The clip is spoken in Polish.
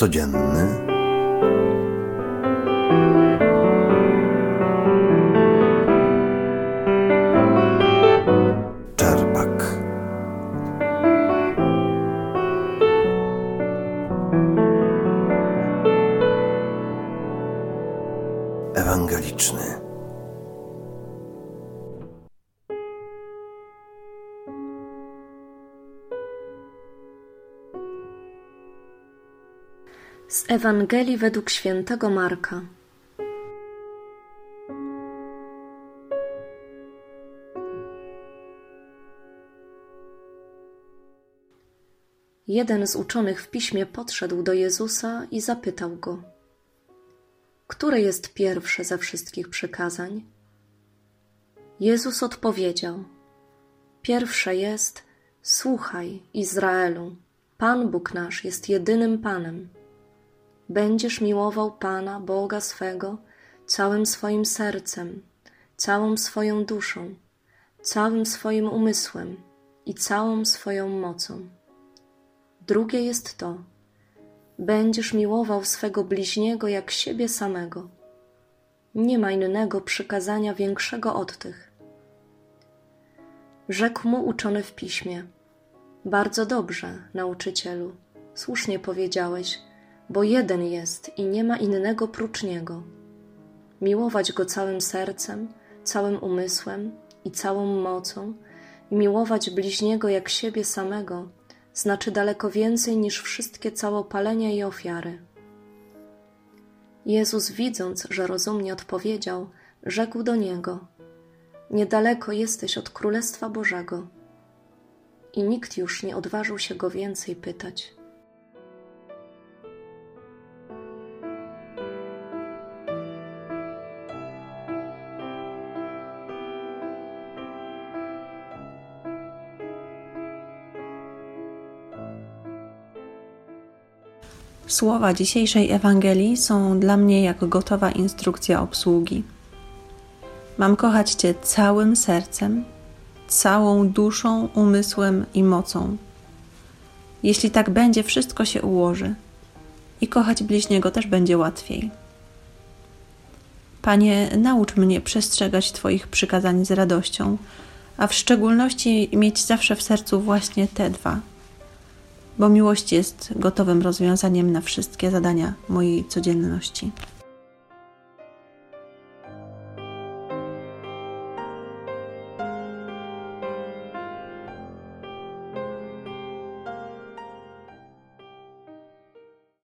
codzienny Czerpak. Ewangeliczny. Z Ewangelii według świętego Marka. Jeden z uczonych w piśmie podszedł do Jezusa i zapytał go: które jest pierwsze ze wszystkich przykazań? Jezus odpowiedział: pierwsze jest: słuchaj, Izraelu, Pan Bóg nasz jest jedynym Panem. Będziesz miłował Pana, Boga swego, całym swoim sercem, całą swoją duszą, całym swoim umysłem i całą swoją mocą. Drugie jest to: będziesz miłował swego bliźniego jak siebie samego. Nie ma innego przykazania większego od tych. Rzekł mu uczony w piśmie: bardzo dobrze, nauczycielu, słusznie powiedziałeś, bo jeden jest i nie ma innego prócz Niego. Miłować Go całym sercem, całym umysłem i całą mocą i miłować bliźniego jak siebie samego znaczy daleko więcej niż wszystkie całopalenia i ofiary. Jezus, widząc, że rozumnie odpowiedział, rzekł do niego: niedaleko jesteś od Królestwa Bożego. I nikt już nie odważył się go więcej pytać. Słowa dzisiejszej Ewangelii są dla mnie jak gotowa instrukcja obsługi. Mam kochać Cię całym sercem, całą duszą, umysłem i mocą. Jeśli tak będzie, wszystko się ułoży i kochać bliźniego też będzie łatwiej. Panie, naucz mnie przestrzegać Twoich przykazań z radością, a w szczególności mieć zawsze w sercu właśnie te dwa, bo miłość jest gotowym rozwiązaniem na wszystkie zadania mojej codzienności.